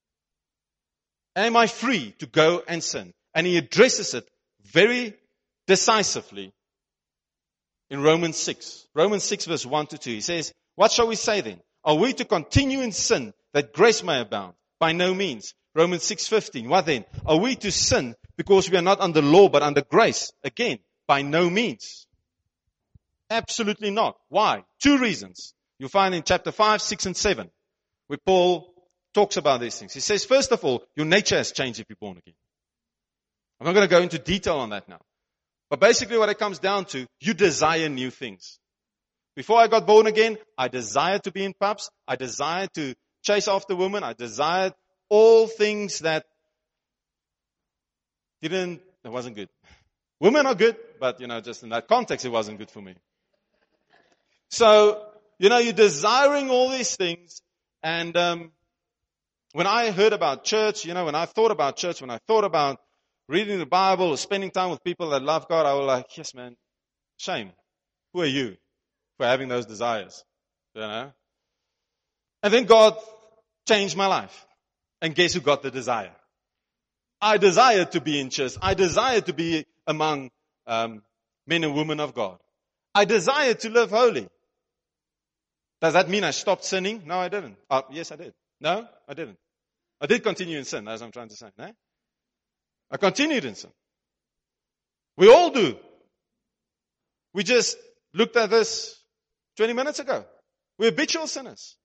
S2: Am I free to go and sin? And he addresses it very decisively in Romans 6. Romans 6 verse 1 to 2. He says, what shall we say then? Are we to continue in sin that grace may abound? By no means. Romans 6:15. What then? Are we to sin because we are not under law but under grace? Again, by no means. Absolutely not. Why? 2 reasons. You'll find in chapter 5, 6, and 7, where Paul talks about these things. He says, first of all, your nature has changed if you're born again. I'm not going to go into detail on that now. But basically what it comes down to, you desire new things. Before I got born again, I desired to be in pubs. I desired to chase after women. I desired all things that wasn't good. Women are good, but just in that context, it wasn't good for me. So, you're desiring all these things. And when I heard about church, when I thought about church, when I thought about reading the Bible or spending time with people that love God, I was like, yes, man, shame. Who are you for having those desires? And then God changed my life. And guess who got the desire? I desired to be in church. I desired to be among men and women of God. I desired to live holy. Does that mean I stopped sinning? No, I didn't. Yes, I did. No, I didn't. I did continue in sin, as I'm trying to say. No? I continued in sin. We all do. We just looked at this 20 minutes ago. We're habitual sinners.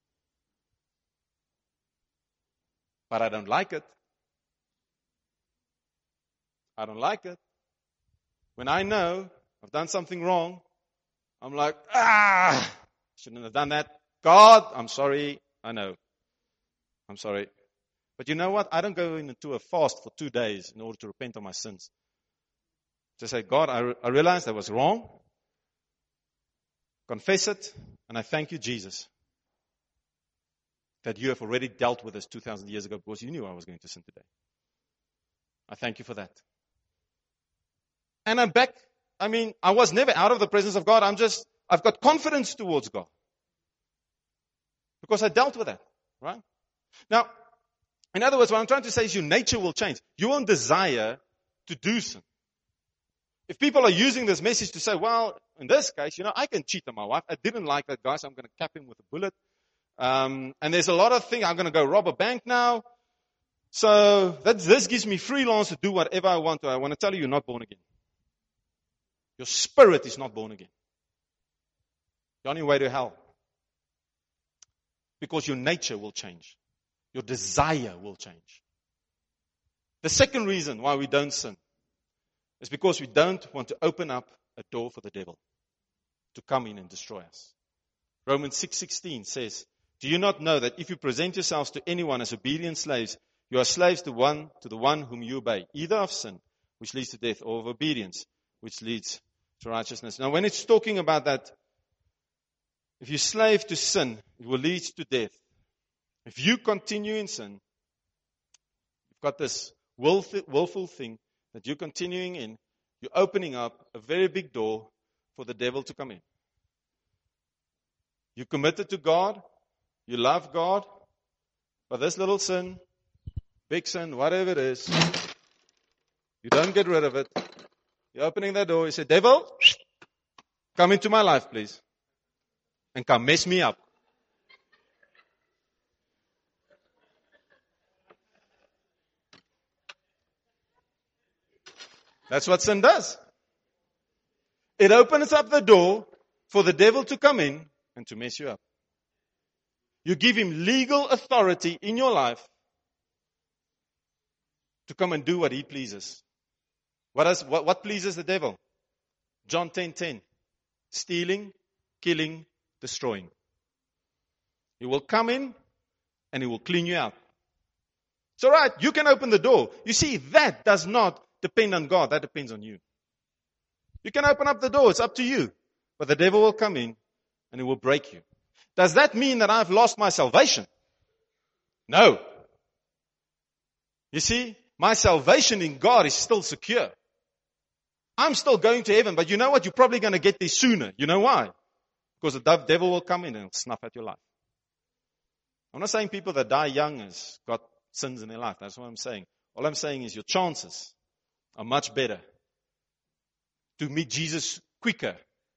S2: But I don't like it. I don't like it. When I know I've done something wrong, I'm like, shouldn't have done that. God, I'm sorry. I know. I'm sorry. But you know what? I don't go into a fast for 2 days in order to repent of my sins. Just say, God, I realized I was wrong. Confess it. And I thank you, Jesus, that you have already dealt with this 2,000 years ago because you knew I was going to sin today. I thank you for that. And I'm back. I was never out of the presence of God. I've got confidence towards God. Because I dealt with that, right? Now, in other words, what I'm trying to say is your nature will change. You won't desire to do sin. If people are using this message to say, well, in this case, I can cheat on my wife. I didn't like that guy, so I'm going to cap him with a bullet. And there's a lot of things. I'm going to go rob a bank now. So this gives me freelance to do whatever I want to. I want to tell you, you're not born again. Your spirit is not born again. You're on your way to hell. Because your nature will change. Your desire will change. The second reason why we don't sin is because we don't want to open up a door for the devil to come in and destroy us. Romans 6:16 says, do you not know that if you present yourselves to anyone as obedient slaves, you are slaves to the one whom you obey, either of sin, which leads to death, or of obedience, which leads to righteousness. Now, when it's talking about that, if you slave to sin, it will lead to death. If you continue in sin, you've got this willful thing that you're continuing in, you're opening up a very big door for the devil to come in. You're committed to God, you love God, but this little sin, big sin, whatever it is, you don't get rid of it. You're opening that door, you say, devil, come into my life, please. And come mess me up. That's what sin does. It opens up the door for the devil to come in and to mess you up. You give him legal authority in your life to come and do what he pleases. What pleases the devil? John 10:10. Stealing, killing, destroying. He will come in and he will clean you out. It's all right. You can open the door. You see, that does not depend on God. That depends on you. You can open up the door. It's up to you. But the devil will come in and he will break you. Does that mean that I've lost my salvation? No. You see, my salvation in God is still secure. I'm still going to heaven, but you know what? You're probably going to get there sooner. You know why? Because the devil will come in and snuff at your life. I'm not saying people that die young has got sins in their life. That's what I'm saying. All I'm saying is your chances are much better to meet Jesus quicker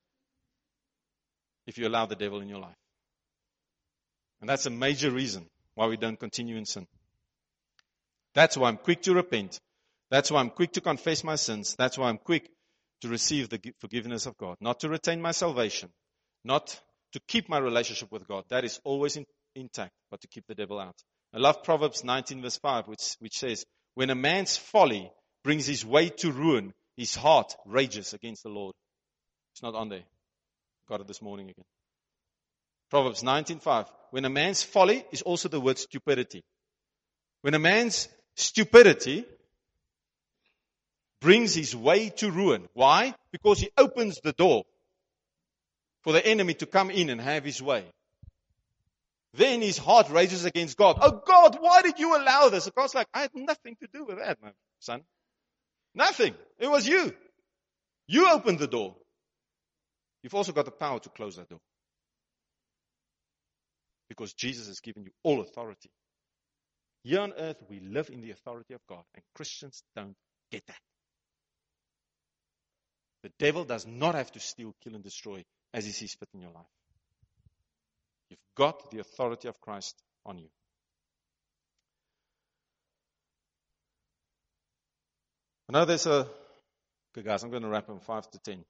S2: if you allow the devil in your life. And that's a major reason why we don't continue in sin. That's why I'm quick to repent. That's why I'm quick to confess my sins. That's why I'm quick to receive the forgiveness of God. Not to retain my salvation. Not to keep my relationship with God. That is always intact, but to keep the devil out. I love Proverbs 19 verse 5, which says, when a man's folly brings his way to ruin, his heart rages against the Lord. It's not on there. Got it this morning again. Proverbs 19:5. When a man's folly is also the word stupidity. When a man's stupidity brings his way to ruin. Why? Because he opens the door for the enemy to come in and have his way. Then his heart rages against God. Oh God, why did you allow this? And God's like, I had nothing to do with that, my son. Nothing. It was you. You opened the door. You've also got the power to close that door. Because Jesus has given you all authority. Here on earth, we live in the authority of God. And Christians don't get that. The devil does not have to steal, kill, and destroy as he sees fit in your life. You've got the authority of Christ on you. I know there's okay guys, I'm going to wrap in 5 to 10.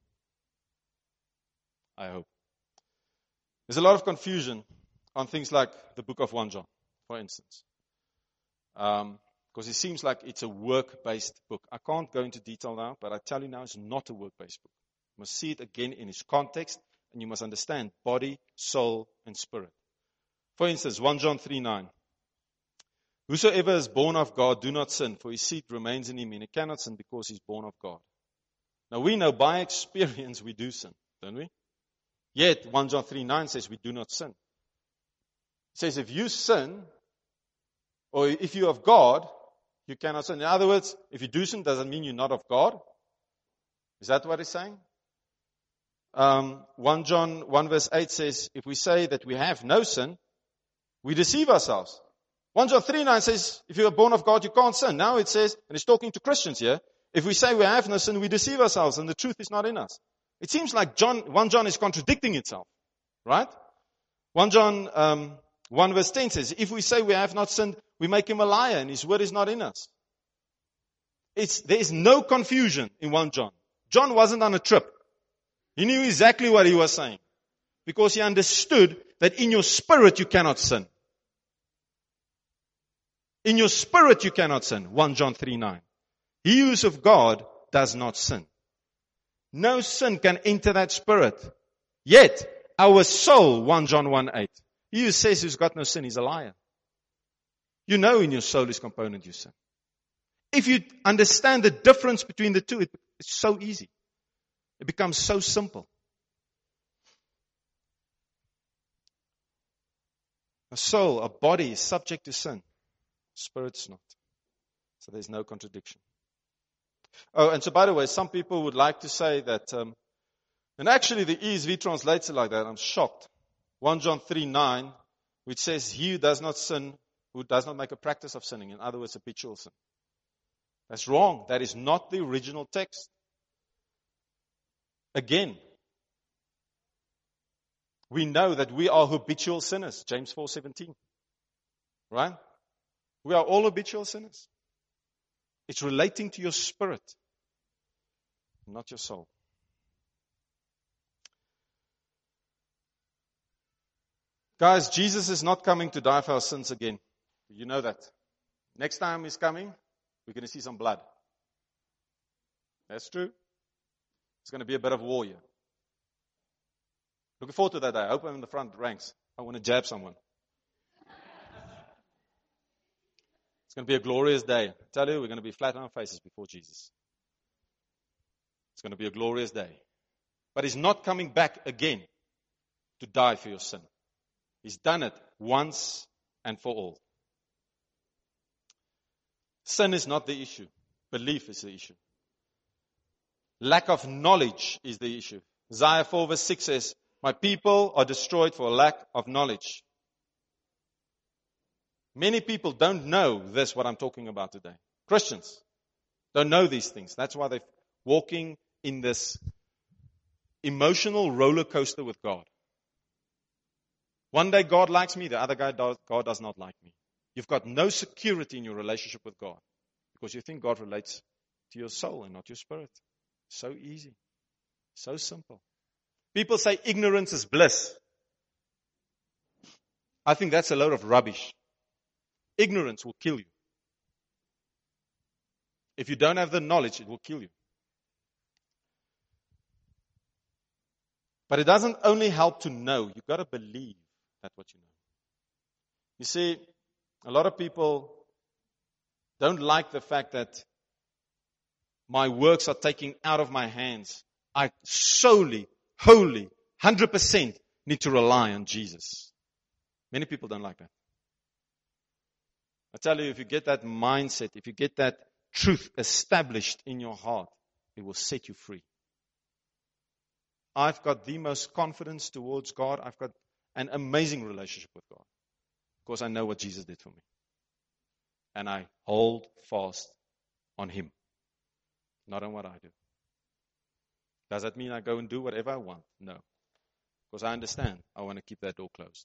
S2: I hope. There's a lot of confusion on things like the book of 1 John, for instance. Because it seems like it's a work-based book. I can't go into detail now, but I tell you now, it's not a work-based book. You must see it again in its context, and you must understand body, soul, and spirit. For instance, 1 John 3:9. Whosoever is born of God, do not sin, for his seed remains in him, and he cannot sin because he's born of God. Now we know by experience we do sin, don't we? Yet 1 John 3:9 says we do not sin. It says if you sin, or if you're of God, you cannot sin. In other words, if you do sin, doesn't mean you're not of God. Is that what it's saying? 1 John 1 verse 8 says, if we say that we have no sin, we deceive ourselves. 1 John 3:9 says, if you are born of God, you can't sin. Now it says, and it's talking to Christians here, if we say we have no sin, we deceive ourselves and the truth is not in us. It seems like 1 John is contradicting itself. Right? 1 John 1 verse 10 says, if we say we have not sinned, we make him a liar and his word is not in us. There is no confusion in 1 John. John wasn't on a trip. He knew exactly what he was saying. Because he understood that in your spirit you cannot sin. In your spirit you cannot sin. 1 John 3:9. He who is of God does not sin. No sin can enter that spirit. Yet, our soul, 1 John 1:8. He who says he's got no sin, he's a liar. You know in your soul is component you sin. If you understand the difference between the two, it's so easy. It becomes so simple. A soul, a body is subject to sin. Spirit's not. So there's no contradiction. Oh, and so by the way, some people would like to say that, and actually the ESV translates it like that. I'm shocked. 1 John 3:9, which says, he who does not sin, who does not make a practice of sinning. In other words, habitual sin. That's wrong. That is not the original text. Again, we know that we are habitual sinners. James 4:17. Right? We are all habitual sinners. It's relating to your spirit, not your soul. Guys, Jesus is not coming to die for our sins again. You know that. Next time he's coming, we're going to see some blood. That's true. It's going to be a bit of war here. Looking forward to that day. I hope I'm in the front ranks. I want to jab someone. It's going to be a glorious day. I tell you, we're going to be flat on our faces before Jesus. It's going to be a glorious day. But he's not coming back again to die for your sin. He's done it once and for all. Sin is not the issue. Belief is the issue. Lack of knowledge is the issue. Isaiah 4 verse 6 says, my people are destroyed for lack of knowledge. Many people don't know this, what I'm talking about today. Christians don't know these things. That's why they're walking in this emotional roller coaster with God. One day God likes me, the other guy God does not like me. You've got no security in your relationship with God because you think God relates to your soul and not your spirit. So easy. So simple. People say ignorance is bliss. I think that's a load of rubbish. Ignorance will kill you. If you don't have the knowledge, it will kill you. But it doesn't only help to know. You've got to believe that's what you know. You see, a lot of people don't like the fact that my works are taken out of my hands. I solely, wholly, 100% need to rely on Jesus. Many people don't like that. I tell you, if you get that mindset, if you get that truth established in your heart, it will set you free. I've got the most confidence towards God. I've got an amazing relationship with God because I know what Jesus did for me. And I hold fast on Him, not on what I do. Does that mean I go and do whatever I want? No. Because I understand I want to keep that door closed.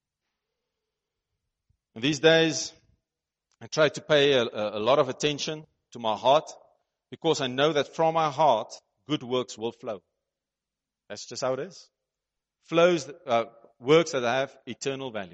S2: And these days, I try to pay a lot of attention to my heart because I know that from my heart, good works will flow. That's just how it is. Works that have eternal value.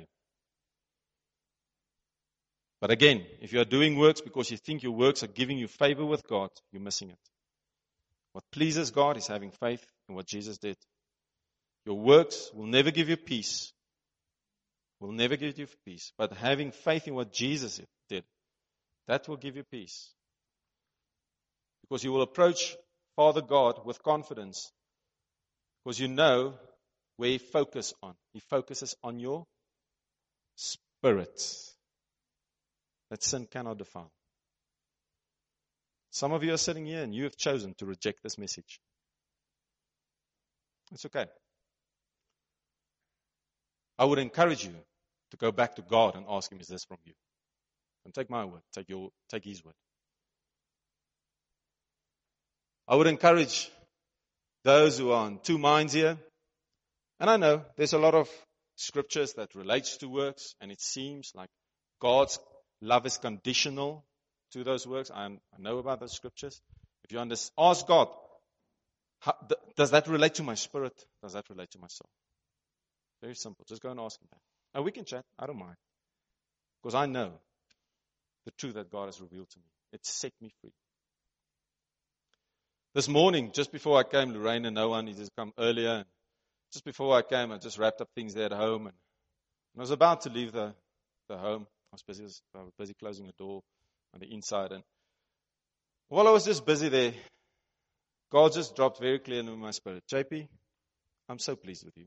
S2: But again, if you are doing works because you think your works are giving you favor with God, you're missing it. What pleases God is having faith in what Jesus did. Your works will never give you peace. Will never give you peace. But having faith in what Jesus did, that will give you peace. Because you will approach Father God with confidence. Because you know where He focuses on. He focuses on your spirit. That sin cannot defile. Some of you are sitting here and you have chosen to reject this message. It's okay. I would encourage you to go back to God and ask Him, is this from you? Don't take my word, take His word. I would encourage those who are in two minds here. And I know there's a lot of scriptures that relates to works, and it seems like God's love is conditional to those works. I know about those scriptures. If you ask God, does that relate to my spirit? Does that relate to my soul? Very simple. Just go and ask him that. And we can chat. I don't mind. Because I know the truth that God has revealed to me. It set me free. This morning, just before I came, Lorraine and no one needed to come earlier. Just before I came, I just wrapped up things there at home. And I was about to leave the home. I was busy closing the door on the inside. And while I was just busy there, God just dropped very clearly in my spirit, JP, I'm so pleased with you.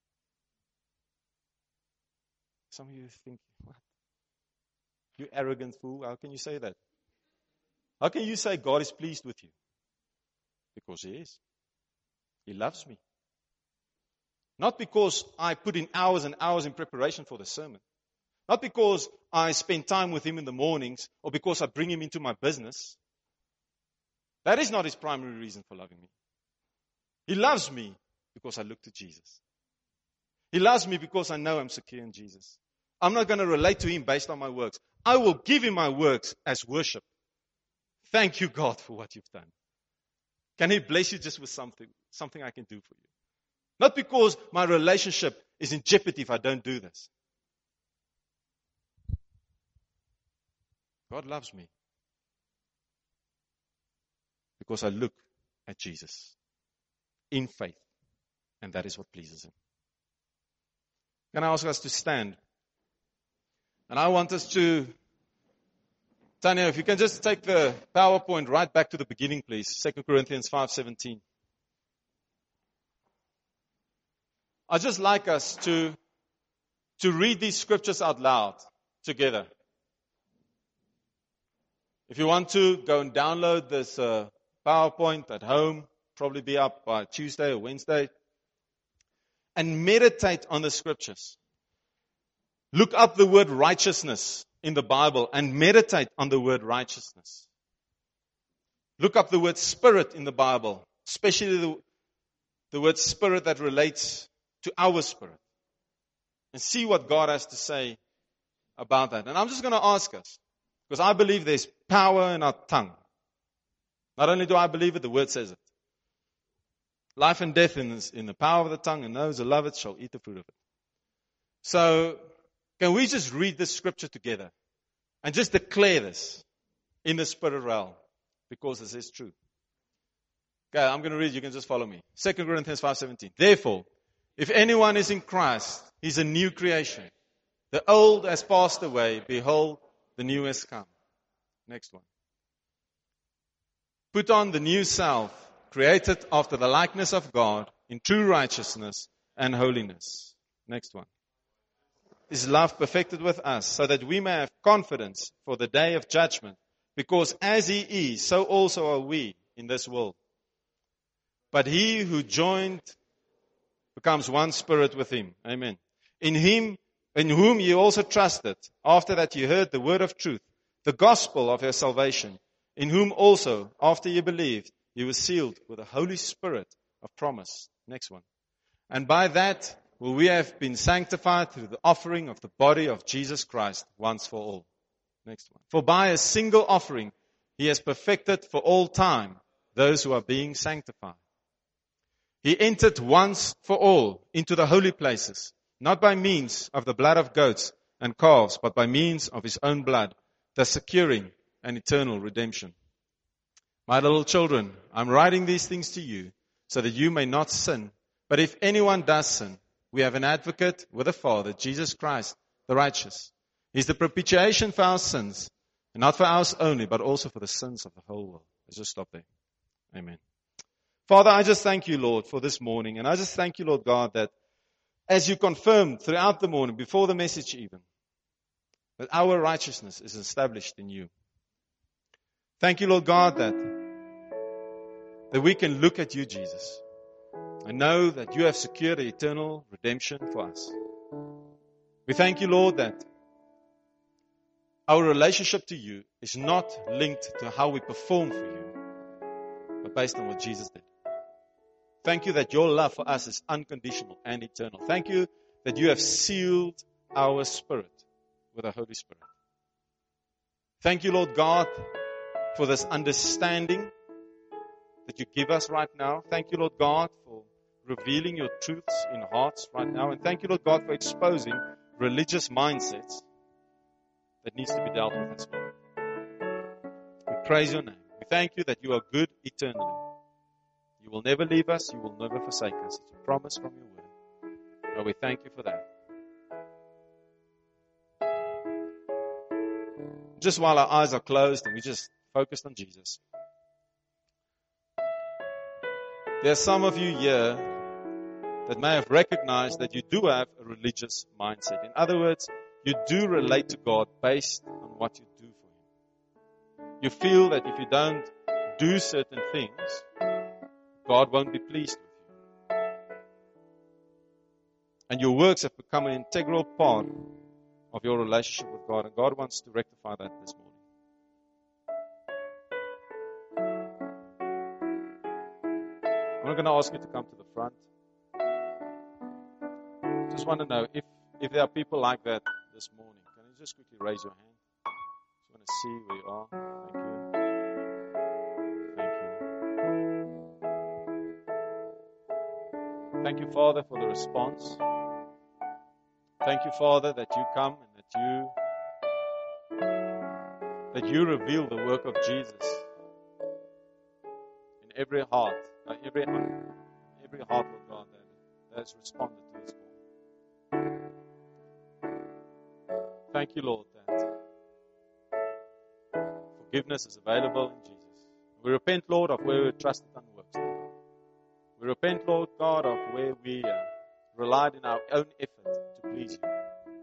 S2: Some of you think, what? You arrogant fool, how can you say that? How can you say God is pleased with you? Because He is. He loves me. Not because I put in hours and hours in preparation for the sermon. Not because I spend time with Him in the mornings or because I bring Him into my business. That is not His primary reason for loving me. He loves me because I look to Jesus. He loves me because I know I'm secure in Jesus. I'm not going to relate to Him based on my works. I will give Him my works as worship. Thank you, God, for what you've done. Can He bless you just with something I can do for you? Not because my relationship is in jeopardy if I don't do this. God loves me because I look at Jesus in faith, and that is what pleases Him. Can I ask us to stand? And I want us to, Tanya, if you can just take the PowerPoint right back to the beginning, please. 2 Corinthians 5:17. I'd just like us to read these scriptures out loud together. If you want to, go and download this PowerPoint at home. Probably be up by Tuesday or Wednesday. And meditate on the scriptures. Look up the word righteousness in the Bible and meditate on the word righteousness. Look up the word spirit in the Bible, especially the word spirit that relates to our spirit. And see what God has to say about that. And I'm just going to ask us, because I believe there's power in our tongue. Not only do I believe it, the word says it. Life and death in the power of the tongue, and those who love it shall eat the fruit of it. So, can we just read this scripture together and just declare this in the spirit realm? Because this is true. Okay, I'm going to read. You can just follow me. 2 Corinthians 5:17. Therefore, if anyone is in Christ, he's a new creation. The old has passed away. Behold, the new has come. Next one. Put on the new self, created after the likeness of God, in true righteousness and holiness. Next one. Is love perfected with us, so that we may have confidence for the day of judgment, because as He is, so also are we in this world. But he who joined becomes one spirit with Him. Amen. In whom you also trusted, after that you heard the word of truth, the gospel of your salvation, in whom also, after you believed, you were sealed with the Holy Spirit of promise. Next one. And by that will we have been sanctified through the offering of the body of Jesus Christ once for all. Next one. For by a single offering He has perfected for all time those who are being sanctified. He entered once for all into the holy places, not by means of the blood of goats and calves, but by means of His own blood, thus securing an eternal redemption. My little children, I'm writing these things to you so that you may not sin. But if anyone does sin, we have an advocate with the Father, Jesus Christ, the righteous. He's the propitiation for our sins, and not for ours only, but also for the sins of the whole world. Let's just stop there. Amen. Father, I just thank you, Lord, for this morning. And I just thank you, Lord God, that as you confirmed throughout the morning, before the message even, that our righteousness is established in you. Thank you, Lord God, that we can look at you, Jesus, and know that you have secured an eternal redemption for us. We thank you, Lord, that our relationship to you is not linked to how we perform for you, but based on what Jesus did. Thank you that your love for us is unconditional and eternal. Thank you that you have sealed our spirit with the Holy Spirit. Thank you, Lord God, for this understanding that you give us right now. Thank you, Lord God, for revealing your truths in hearts right now. And thank you, Lord God, for exposing religious mindsets that needs to be dealt with as well. We praise your name. We thank you that you are good eternally. You will never leave us. You will never forsake us. It's a promise from your word. And we thank you for that. Just while our eyes are closed and we just focused on Jesus. There are some of you here that may have recognized that you do have a religious mindset. In other words, you do relate to God based on what you do for Him. You feel that if you don't do certain things, God won't be pleased with you. And your works have become an integral part of your relationship with God, and God wants to rectify that this morning. I'm not going to ask you to come to the front. Just want to know if there are people like that this morning. Can you just quickly raise your hand? Just want to see where you are. Thank you. Thank you, Father, for the response. Thank you, Father, that you come and that you reveal the work of Jesus in every heart, every heart, Lord God, that has responded to this call. Thank you, Lord, that forgiveness is available in Jesus. We repent, Lord, of where we trusted on works. We repent, Lord God, of where we relied in our own effort to please you.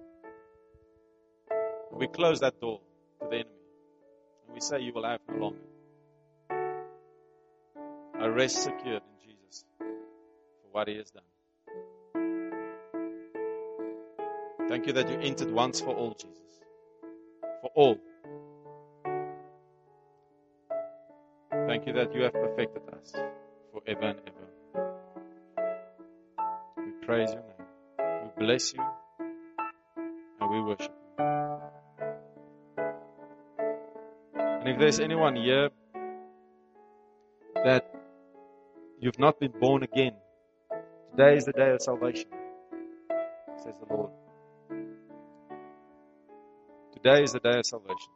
S2: And we close that door to the enemy. And we say you will have no longer. I rest secured in Jesus for what He has done. Thank you that you entered once for all, Jesus. For all. Thank you that you have perfected us forever and ever. We praise your name. We bless you. And we worship you. And if there's anyone here that you've not been born again, today is the day of salvation, says the Lord. Today is the day of salvation.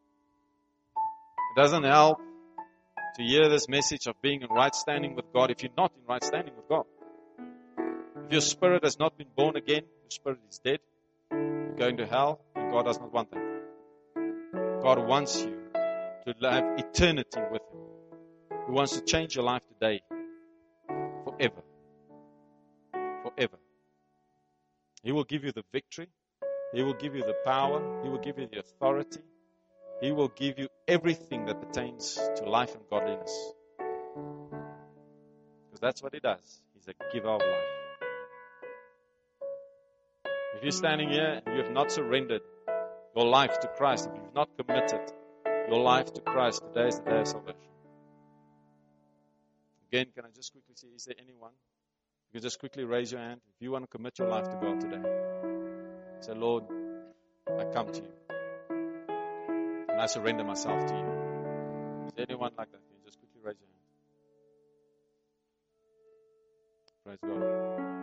S2: It doesn't help to hear this message of being in right standing with God if you're not in right standing with God. If your spirit has not been born again, your spirit is dead, you're going to hell, and God does not want that. God wants you to have eternity with Him. He wants to change your life today, forever. Forever. He will give you the victory. He will give you the power. He will give you the authority. He will give you everything that pertains to life and godliness. Because that's what He does. He's a giver of life. If you're standing here and you have not surrendered your life to Christ, if you've not committed your life to Christ, today is the day of salvation. Again, can I just quickly see, is there anyone? You can just quickly raise your hand. If you want to commit your life to God today, say, Lord, I come to you. And I surrender myself to you. Is there anyone like that? Can you just quickly raise your hand? Praise God.